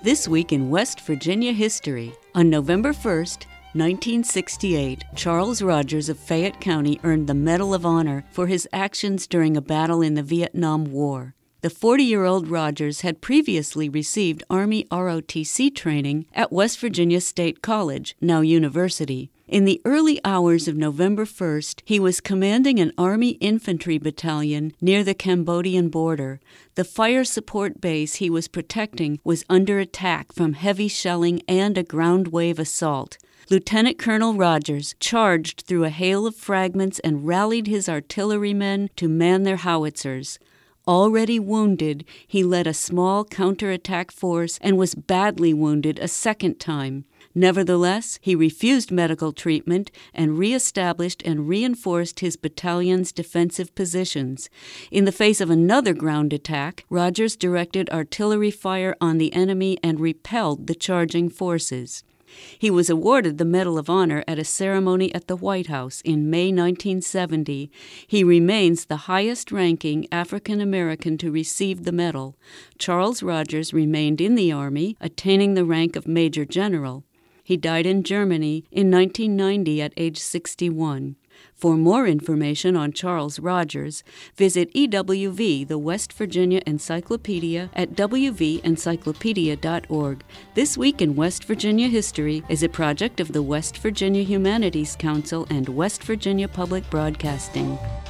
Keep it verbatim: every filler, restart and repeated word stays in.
This week in West Virginia history. On November first, nineteen sixty-eight, Charles Rogers of Fayette County earned the Medal of Honor for his actions during a battle in the Vietnam War. The forty-year-old Rogers had previously received Army R O T C training at West Virginia State College, now University. In the early hours of November first, he was commanding an Army infantry battalion near the Cambodian border. The fire support base he was protecting was under attack from heavy shelling and a ground wave assault. Lieutenant Colonel Rogers charged through a hail of fragments and rallied his artillerymen to man their howitzers. Already wounded, he led a small counterattack force and was badly wounded a second time. Nevertheless, he refused medical treatment and reestablished and reinforced his battalion's defensive positions. In the face of another ground attack, Rogers directed artillery fire on the enemy and repelled the charging forces. He was awarded the Medal of Honor at a ceremony at the White House in May nineteen seventy. He remains the highest-ranking African American to receive the medal. Charles Rogers remained in the Army, attaining the rank of Major General. He died in Germany in nineteen ninety at age sixty-one. For more information on Charles Rogers, visit E W V, the West Virginia Encyclopedia, at w v encyclopedia dot org. This Week in West Virginia History is a project of the West Virginia Humanities Council and West Virginia Public Broadcasting.